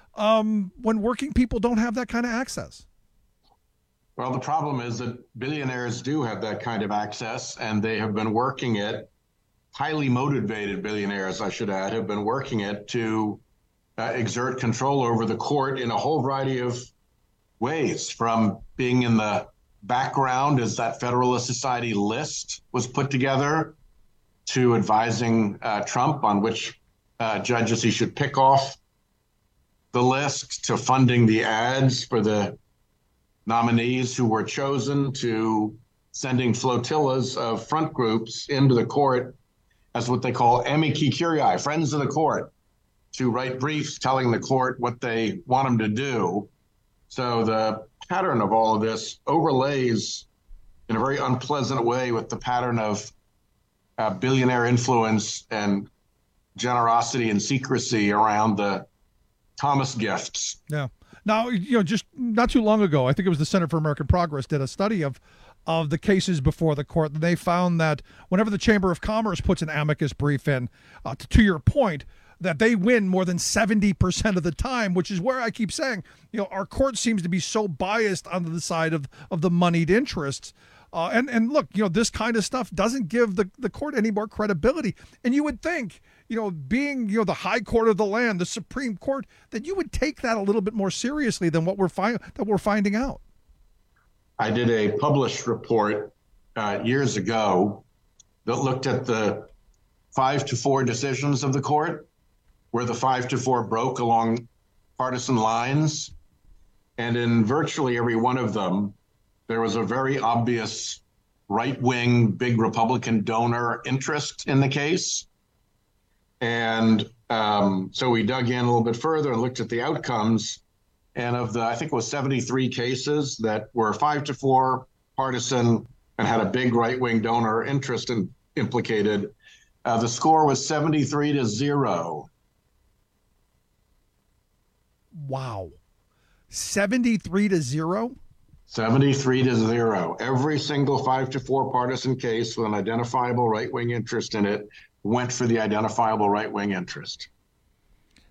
Speaker 24: when working people don't have that kind of access?
Speaker 4: Well, the problem is that billionaires do have that kind of access, and they have been working it. Highly motivated billionaires, I should add, have been working it to exert control over the court in a whole variety of ways, from being in the background as that Federalist Society list was put together, to advising Trump on which judges he should pick off the list, to funding the ads for the nominees who were chosen, to sending flotillas of front groups into the court as what they call amici curiae, friends of the court, to write briefs telling the court what they want them to do. So the pattern of all of this overlays in a very unpleasant way with the pattern of billionaire influence and generosity and secrecy around the Thomas gifts.
Speaker 24: Yeah. Now, just not too long ago, I think it was the Center for American Progress did a study of the cases before the court. They found that whenever the Chamber of Commerce puts an amicus brief in, to your point, that they win more than 70% of the time, which is where I keep saying, our court seems to be so biased on the side of the moneyed interests. And look, this kind of stuff doesn't give the court any more credibility. And you would think, being, the high court of the land, the Supreme Court, that you would take that a little bit more seriously than what we're finding out.
Speaker 4: I did a published report years ago that looked at the 5-4 decisions of the court, where the 5-4 broke along partisan lines. And in virtually every one of them, there was a very obvious right-wing, big Republican donor interest in the case. And so we dug in a little bit further and looked at the outcomes. And of the, I think it was 73 cases that were 5-4 partisan and had a big right-wing donor interest implicated, the score was 73-0.
Speaker 24: Wow. 73-0?
Speaker 4: 73-0. Every single 5-4 partisan case with an identifiable right-wing interest in it went for the identifiable right-wing interest.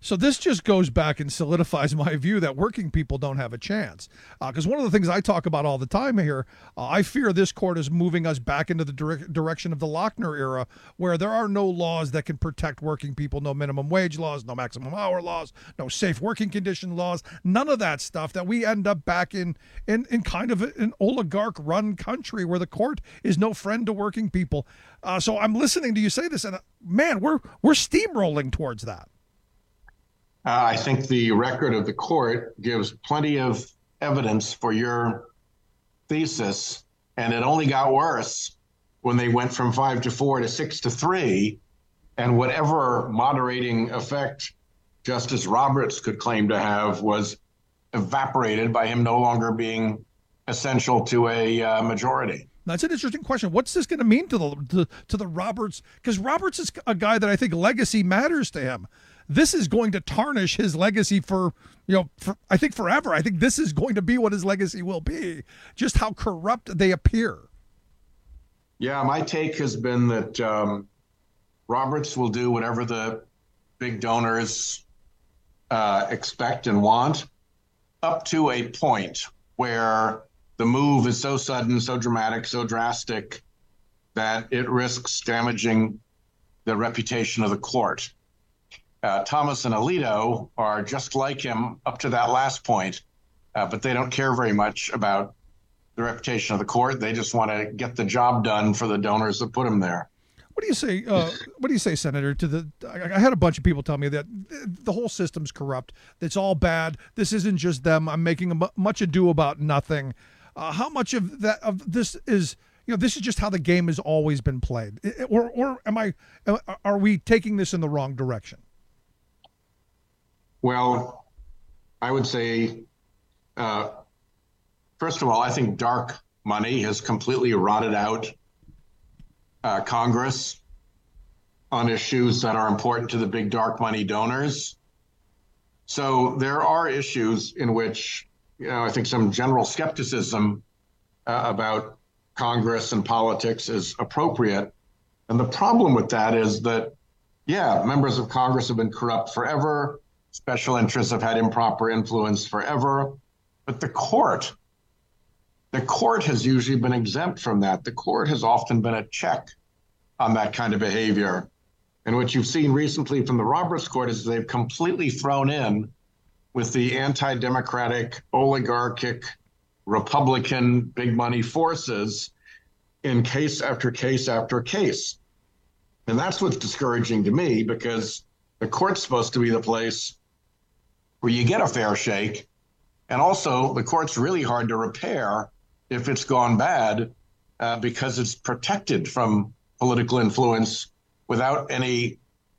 Speaker 24: So this just goes back and solidifies my view that working people don't have a chance. Because one of the things I talk about all the time here, I fear this court is moving us back into the direction of the Lochner era, where there are no laws that can protect working people, no minimum wage laws, no maximum hour laws, no safe working condition laws, none of that stuff, that we end up back in kind of an oligarch-run country where the court is no friend to working people. So I'm listening to you say this, and man, we're steamrolling towards that.
Speaker 4: I think the record of the court gives plenty of evidence for your thesis, and it only got worse when they went from 5 to 4 to 6 to 3, and whatever moderating effect Justice Roberts could claim to have was evaporated by him no longer being essential to a majority.
Speaker 24: That's an interesting question. What's this going to mean to the Roberts? Because Roberts is a guy that I think legacy matters to him. This is going to tarnish his legacy for I think forever. I think this is going to be what his legacy will be, just how corrupt they appear.
Speaker 4: Yeah, my take has been that Roberts will do whatever the big donors expect and want, up to a point where the move is so sudden, so dramatic, so drastic that it risks damaging the reputation of the court. Thomas and Alito are just like him up to that last point, but they don't care very much about the reputation of the court. They just want to get the job done for the donors that put them there.
Speaker 24: What do you say? What do you say, Senator? I had a bunch of people tell me that the whole system's corrupt. It's all bad. This isn't just them. I'm making much ado about nothing. How much of this is? This is just how the game has always been played, or are we taking this in the wrong direction?
Speaker 4: Well, I would say, first of all, I think dark money has completely rotted out Congress on issues that are important to the big dark money donors. So there are issues in which, I think some general skepticism about Congress and politics is appropriate. And the problem with that is that, members of Congress have been corrupt forever. Special interests have had improper influence forever, but the court has usually been exempt from that. The court has often been a check on that kind of behavior. And what you've seen recently from the Roberts Court is they've completely thrown in with the anti-democratic, oligarchic, Republican big money forces in case after case after case. And that's what's discouraging to me, because the court's supposed to be the place where you get a fair shake. And also the court's really hard to repair if it's gone bad, because it's protected from political influence without any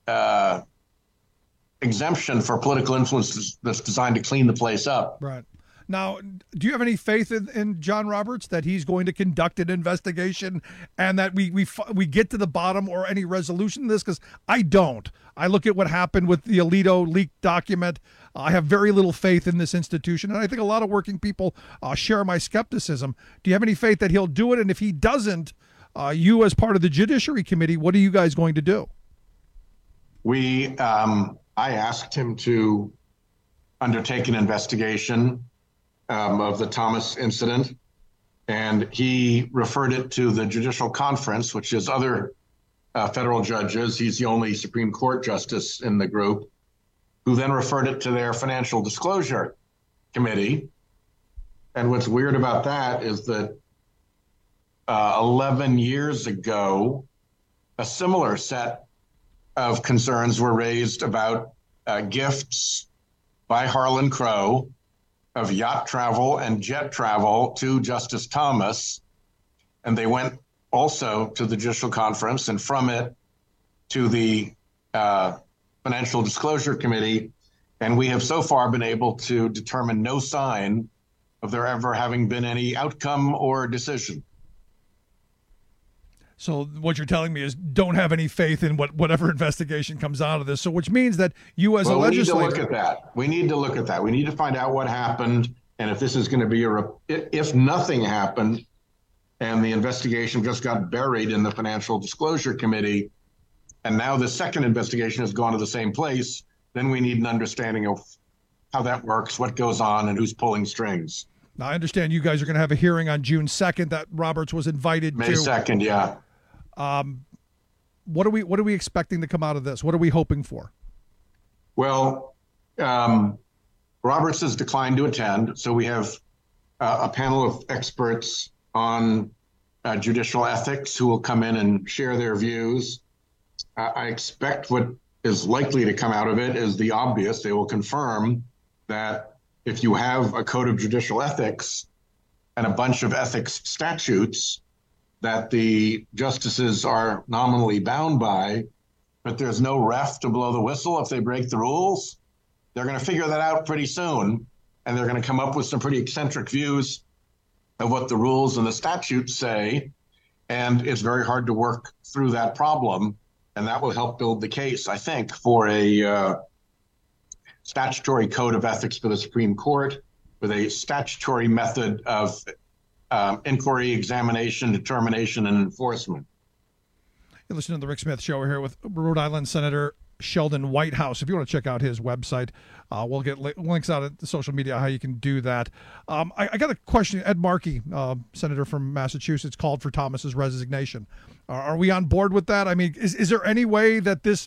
Speaker 4: exemption for political influence that's designed to clean the place up.
Speaker 24: Right. Now, do you have any faith in John Roberts that he's going to conduct an investigation and that we get to the bottom or any resolution to this? Because I don't. I look at what happened with the Alito leaked document. I have very little faith in this institution, and I think a lot of working people share my skepticism. Do you have any faith that he'll do it? And if he doesn't, you as part of the Judiciary Committee, what are you guys going to do?
Speaker 4: I asked him to undertake an investigation of the Thomas incident, and he referred it to the Judicial Conference, which is other federal judges. He's the only Supreme Court justice in the group, who then referred it to their Financial Disclosure Committee. And what's weird about that is that 11 years ago, a similar set of concerns were raised about gifts by Harlan Crow of yacht travel and jet travel to Justice Thomas. And they went also to the Judicial Conference, and from it to the Financial Disclosure Committee. And we have so far been able to determine no sign of there ever having been any outcome or decision.
Speaker 24: So what you're telling me is don't have any faith in whatever investigation comes out of this. So which means that you as a legislator...
Speaker 4: We need to look at that. We need to find out what happened, and if this is going to be if nothing happened and the investigation just got buried in the Financial Disclosure Committee, and now the second investigation has gone to the same place, then we need an understanding of how that works, what goes on, and who's pulling strings.
Speaker 24: Now, I understand you guys are going to have a hearing on June 2nd that Roberts was invited
Speaker 4: May
Speaker 24: to.
Speaker 4: May 2nd, yeah.
Speaker 24: What are we expecting to come out of this? What are we hoping for?
Speaker 4: Well, Roberts has declined to attend, so we have a panel of experts on judicial ethics who will come in and share their views. I expect what is likely to come out of it is the obvious. They will confirm that if you have a code of judicial ethics and a bunch of ethics statutes that the justices are nominally bound by, but there's no ref to blow the whistle if they break the rules, they're going to figure that out pretty soon, and they're going to come up with some pretty eccentric views of what the rules and the statutes say, and it's very hard to work through that problem, and that will help build the case, I think, for a statutory code of ethics for the Supreme Court with a statutory method of inquiry, examination, determination, and enforcement.
Speaker 24: You're listening to the Rick Smith Show. We're here with Rhode Island Senator Sheldon Whitehouse. If you want to check out his website, we'll get links out at the social media how you can do that. I got a question. Ed Markey, senator from Massachusetts, called for Thomas's resignation. Are we on board with that? I mean, is there any way that this,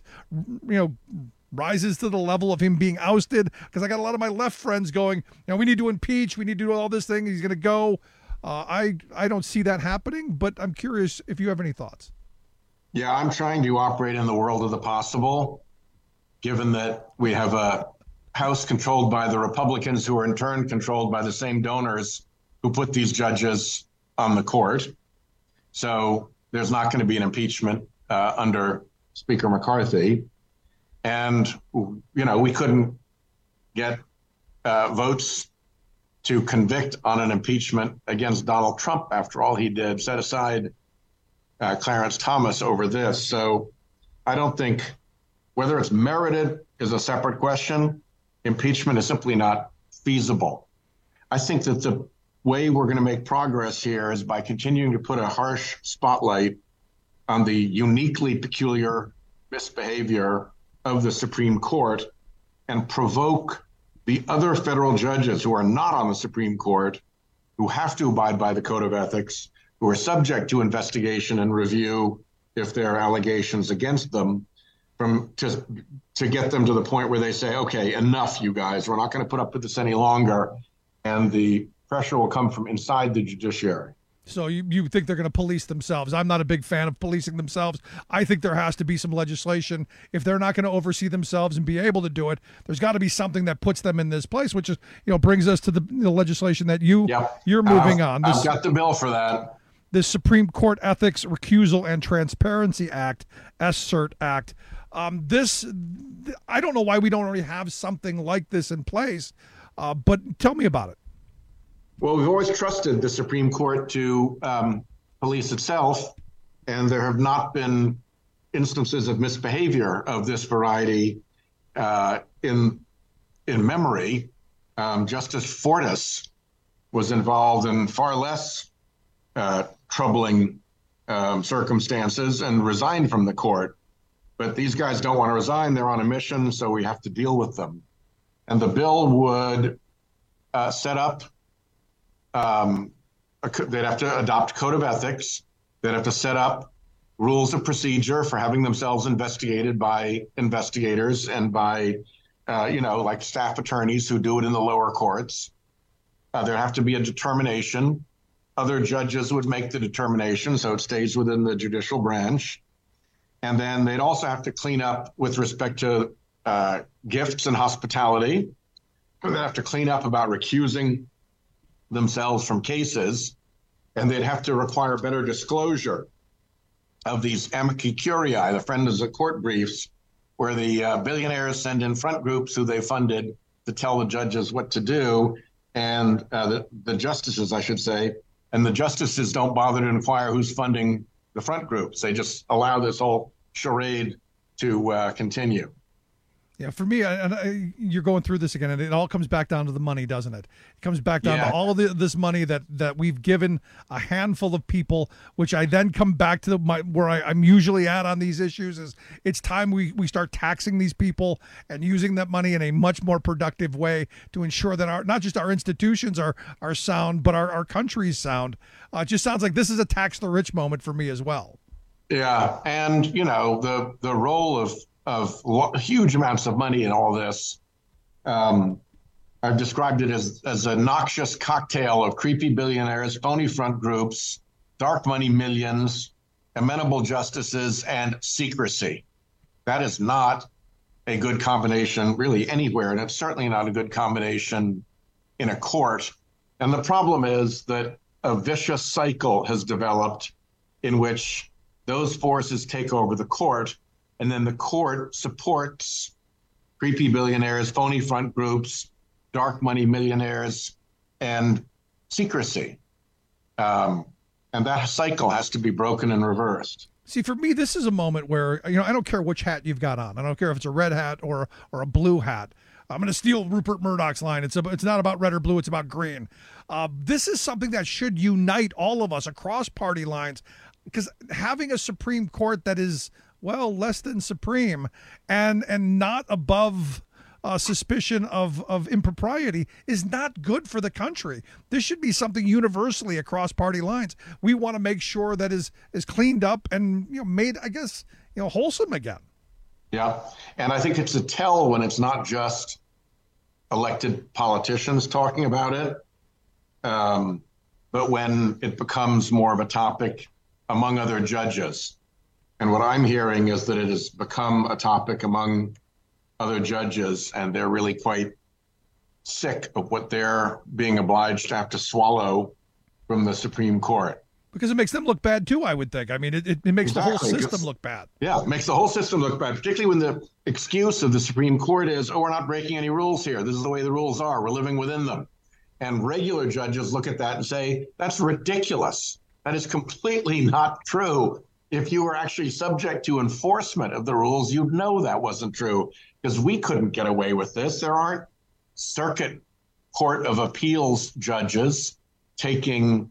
Speaker 24: rises to the level of him being ousted? Because I got a lot of my left friends going, we need to impeach, we need to do all this thing, he's going to go. I don't see that happening, but I'm curious if you have any thoughts.
Speaker 4: Yeah, I'm trying to operate in the world of the possible, given that we have a House controlled by the Republicans who are in turn controlled by the same donors who put these judges on the court. So there's not going to be an impeachment under Speaker McCarthy. And, we couldn't get votes to convict on an impeachment against Donald Trump after all he did, set aside Clarence Thomas over this. So I don't think whether it's merited is a separate question. Impeachment is simply not feasible. I think that the way we're going to make progress here is by continuing to put a harsh spotlight on the uniquely peculiar misbehavior of the Supreme Court and provoke the other federal judges who are not on the Supreme Court, who have to abide by the Code of Ethics, who are subject to investigation and review if there are allegations against them, to get them to the point where they say, okay, enough, you guys, we're not going to put up with this any longer. And the pressure will come from inside the judiciary.
Speaker 24: So you think they're going to police themselves? I'm not a big fan of policing themselves. I think there has to be some legislation. If they're not going to oversee themselves and be able to do it, there's got to be something that puts them in this place, which is, brings us to the legislation that you're moving on.
Speaker 4: I've got the bill for that.
Speaker 24: The Supreme Court Ethics, Recusal, and Transparency Act, SCERT Act. I don't know why we don't already have something like this in place, but tell me about it.
Speaker 4: Well, we've always trusted the Supreme Court to police itself, and there have not been instances of misbehavior of this variety in memory. Justice Fortas was involved in far less troubling circumstances and resigned from the court. But these guys don't want to resign. They're on a mission, so we have to deal with them. And the bill would set up they'd have to adopt code of ethics. They'd have to set up rules of procedure for having themselves investigated by investigators and by, like staff attorneys who do it in the lower courts. There'd have to be a determination. Other judges would make the determination, so it stays within the judicial branch. And then they'd also have to clean up with respect to gifts and hospitality. They'd have to clean up about recusing themselves from cases, and they'd have to require better disclosure of these amici curiae, the friends of court briefs, where the billionaires send in front groups who they funded to tell the judges what to do, and the justices, I should say, and the justices don't bother to inquire who's funding the front groups. They just allow this whole charade to continue.
Speaker 24: Yeah, for me, you're going through this again, and it all comes back down to the money, doesn't it? It comes back down to all of this money that we've given a handful of people, which I then come back to where I'm usually at on these issues is it's time we start taxing these people and using that money in a much more productive way to ensure that not just our institutions are sound, but our country's sound. It just sounds like this is a tax the rich moment for me as well.
Speaker 4: Yeah, and the role of huge amounts of money in all this. I've described it as a noxious cocktail of creepy billionaires, phony front groups, dark money millions, amenable justices, and secrecy. That is not a good combination really anywhere, and it's certainly not a good combination in a court. And the problem is that a vicious cycle has developed in which those forces take over the court, and then the court supports creepy billionaires, phony front groups, dark money millionaires, and secrecy. And that cycle has to be broken and reversed.
Speaker 24: See, for me, this is a moment where, I don't care which hat you've got on. I don't care if it's a red hat or a blue hat. I'm going to steal Rupert Murdoch's line. It's not about red or blue. It's about green. This is something that should unite all of us across party lines, because having a Supreme Court that is, less than supreme and not above suspicion of impropriety is not good for the country. This should be something universally across party lines. We want to make sure that is cleaned up and made, I guess, wholesome again.
Speaker 4: Yeah, and I think it's a tell when it's not just elected politicians talking about it, but when it becomes more of a topic among other judges. And what I'm hearing is that it has become a topic among other judges, and they're really quite sick of what they're being obliged to have to swallow from the Supreme Court.
Speaker 24: Because it makes them look bad too, I would think. I mean, it makes the whole system look bad.
Speaker 4: Yeah, it makes the whole system look bad, particularly when the excuse of the Supreme Court is, we're not breaking any rules here. This is the way the rules are. We're living within them. And regular judges look at that and say, that's ridiculous. That is completely not true. If you were actually subject to enforcement of the rules, you'd know that wasn't true, because we couldn't get away with this. There aren't Circuit Court of Appeals judges taking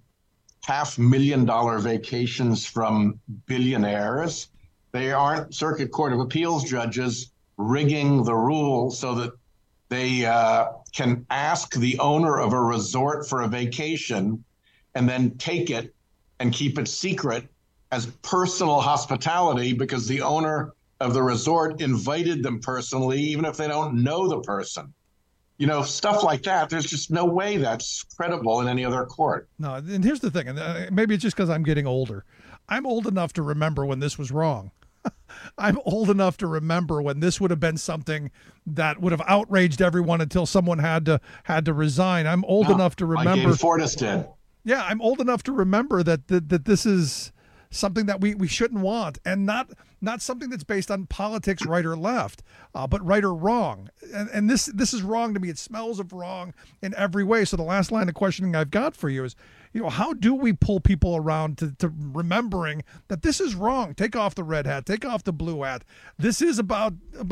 Speaker 4: $500,000 vacations from billionaires. They aren't Circuit Court of Appeals judges rigging the rules so that they can ask the owner of a resort for a vacation and then take it and keep it secret as personal hospitality because the owner of the resort invited them personally, even if they don't know the person. Stuff like that, there's just no way that's credible in any other court.
Speaker 24: No, and here's the thing, and maybe it's just because I'm getting older. I'm old enough to remember when this was wrong. I'm old enough to remember when this would have been something that would have outraged everyone until someone had to resign. I'm old enough to remember.
Speaker 4: Like Abe Fortas did.
Speaker 24: Yeah, I'm old enough to remember that this is something that we shouldn't want, and not something that's based on politics, right or left, but right or wrong. And this is wrong to me. It smells of wrong in every way. So the last line of questioning I've got for you is, how do we pull people around to remembering that this is wrong? Take off the red hat, take off the blue hat. This is about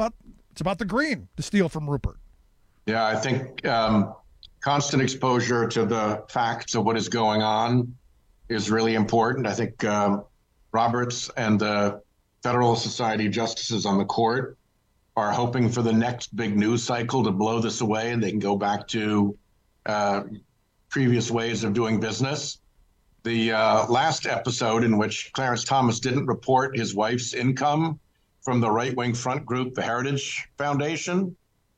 Speaker 24: the green, to steal from Rupert.
Speaker 4: Yeah, I think constant exposure to the facts of what is going on is really important. I think Roberts and the Federal Society of Justices on the court are hoping for the next big news cycle to blow this away, and they can go back to previous ways of doing business. The last episode in which Clarence Thomas didn't report his wife's income from the right-wing front group, the Heritage Foundation,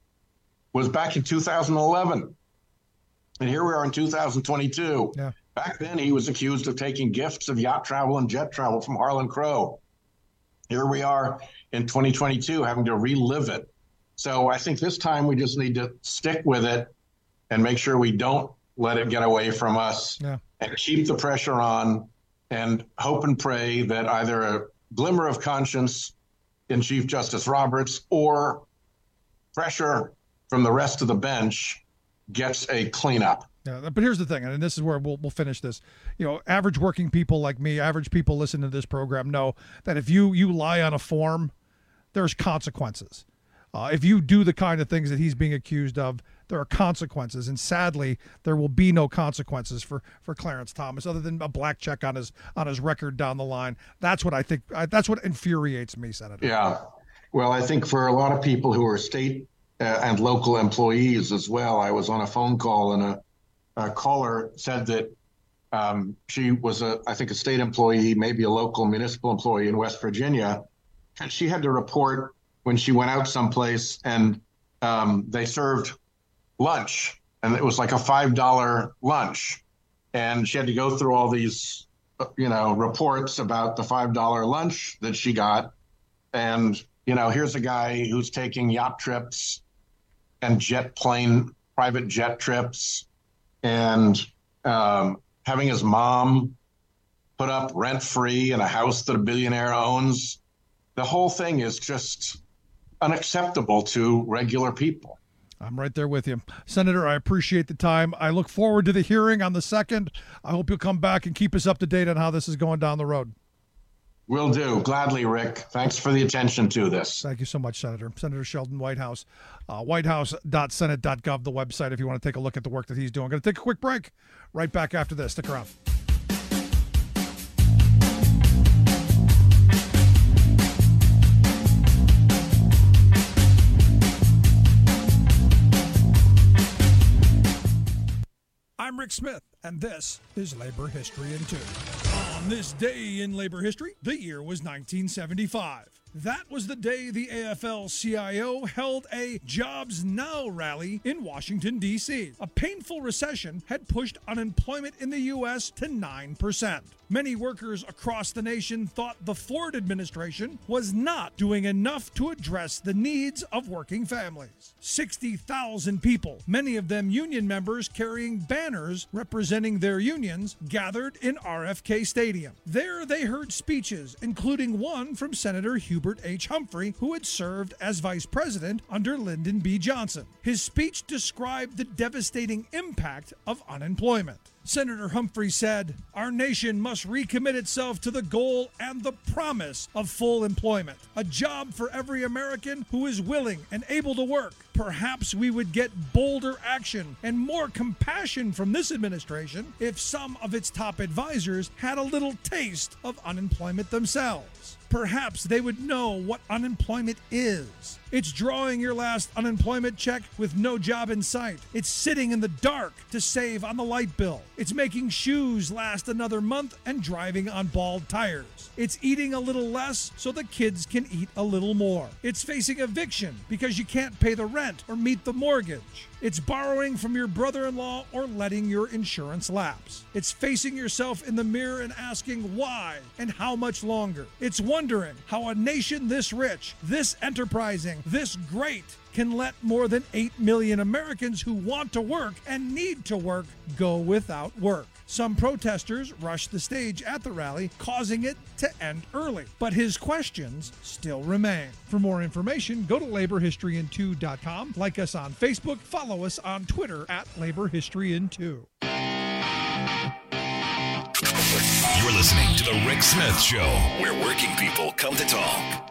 Speaker 4: was back in 2011. And here we are in 2022.
Speaker 24: Yeah.
Speaker 4: Back then, he was accused of taking gifts of yacht travel and jet travel from Harlan Crow. Here we are in 2022 having to relive it. So I think this time we just need to stick with it and make sure we don't let it get away from us, and keep the pressure on and hope and pray that either a glimmer of conscience in Chief Justice Roberts or pressure from the rest of the bench gets a cleanup.
Speaker 24: Yeah, but here's the thing, and this is where we'll finish this. Average working people like me, average people listening to this program know that if you lie on a form, there's consequences. if you do the kind of things that he's being accused of, there are consequences, and sadly, there will be no consequences for Clarence Thomas other than a black check on his record down the line. That's what I think. That's what infuriates me, Senator.
Speaker 4: Yeah. Well, I think for a lot of people who are state and local employees as well, I was on a phone call and a caller said that she was I think a state employee, maybe a local municipal employee in West Virginia, and she had to report when she went out someplace and they served lunch, and it was like a $5 lunch, and she had to go through all these, reports about the $5 lunch that she got, and here's a guy who's taking yacht trips and private jet trips, and having his mom put up rent-free in a house that a billionaire owns. The whole thing is just unacceptable to regular people.
Speaker 24: I'm right there with you. Senator, I appreciate the time. I look forward to the hearing on the 2nd. I hope you'll come back and keep us up to date on how this is going down the road.
Speaker 4: Will do. Gladly, Rick. Thanks for the attention to this.
Speaker 24: Thank you so much, Senator. Senator Sheldon Whitehouse, whitehouse.senate.gov, the website, if you want to take a look at the work that he's doing. I'm going to take a quick break. Right back after this. Stick around. I'm Rick Smith, and this is Labor History in 2. On this day in labor history, the year was 1975. That was the day the AFL-CIO held a Jobs Now rally in Washington, D.C. A painful recession had pushed unemployment in the U.S. to 9%. Many workers across the nation thought the Ford administration was not doing enough to address the needs of working families. 60,000 people, many of them union members carrying banners representing their unions, gathered in RFK Stadium. There they heard speeches, including one from Senator Hubert H. Humphrey, who had served as vice president under Lyndon B. Johnson. His speech described the devastating impact of unemployment. Senator Humphrey said, "Our nation must recommit itself to the goal and the promise of full employment, a job for every American who is willing and able to work. Perhaps we would get bolder action and more compassion from this administration if some of its top advisors had a little taste of unemployment themselves. Perhaps they would know what unemployment is. It's drawing your last unemployment check with no job in sight. It's sitting in the dark to save on the light bill. It's making shoes last another month and driving on bald tires. It's eating a little less so the kids can eat a little more. It's facing eviction because you can't pay the rent or meet the mortgage. It's borrowing from your brother-in-law or letting your insurance lapse. It's facing yourself in the mirror and asking why and how much longer. It's wondering how a nation this rich, this enterprising, this great can let more than 8 million Americans who want to work and need to work go without work. Some protesters rushed the stage at the rally, causing it to end early. But his questions still remain. For more information, go to laborhistoryin2.com, like us on Facebook, follow us on Twitter at laborhistoryin2.
Speaker 1: You're listening to The Rick Smith Show, where working people come to talk.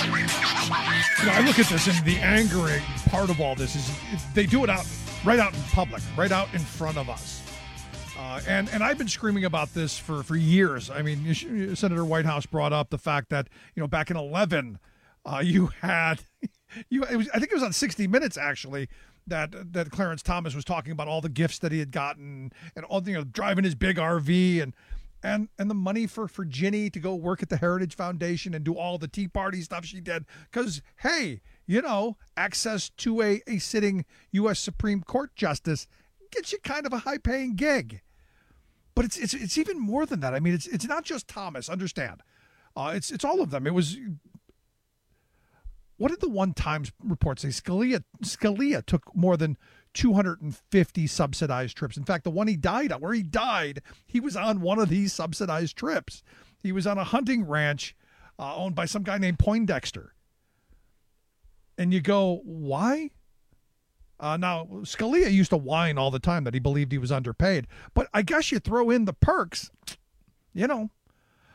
Speaker 24: I look at this, and the angering part of all this is they do it right out in public, right out in front of us. And I've been screaming about this for years. I mean, Senator Whitehouse brought up the fact that, back in 2011, you had, I think it was on 60 Minutes, actually, that Clarence Thomas was talking about all the gifts that he had gotten and all, driving his big RV and the money for Ginny to go work at the Heritage Foundation and do all the Tea Party stuff she did. Because, hey, access to a sitting U.S. Supreme Court justice gets you kind of a high-paying gig. But it's even more than that. I mean, it's not just Thomas. Understand, it's all of them. It was, what did the One Times report say? Scalia took more than 250 subsidized trips. In fact, the one he died on, where he died, he was on one of these subsidized trips. He was on a hunting ranch owned by some guy named Poindexter. And you go, why? Now, Scalia used to whine all the time that he believed he was underpaid. But I guess you throw in the perks,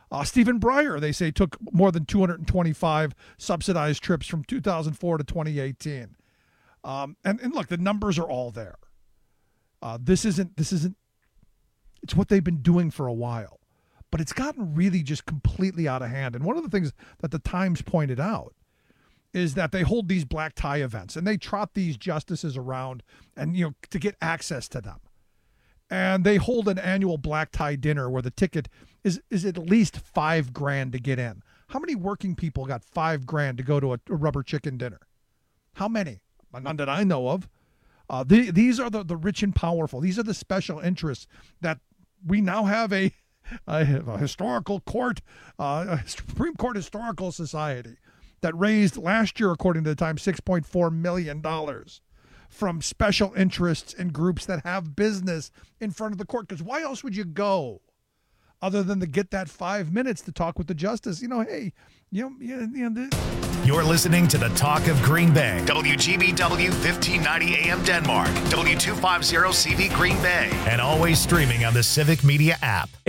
Speaker 24: Stephen Breyer, they say, took more than 225 subsidized trips from 2004 to 2018. And look, the numbers are all there. This isn't, it's what they've been doing for a while. But it's gotten really just completely out of hand. And one of the things that the Times pointed out is that they hold these black tie events and they trot these justices around and, to get access to them. And they hold an annual black tie dinner where the ticket is at least $5,000 to get in. How many working people got $5,000 to go to a rubber chicken dinner? How many? None that I know of. These are the rich and powerful. These are the special interests that we now have a historical court, a Supreme Court Historical Society that raised last year, according to the Times, $6.4 million from special interests and groups that have business in front of the court. Because why else would you go other than to get that 5 minutes to talk with the justice? You're
Speaker 1: listening to the Talk of Green Bay. WGBW 1590 AM Denmark. W250 CV Green Bay. And always streaming on the Civic Media app.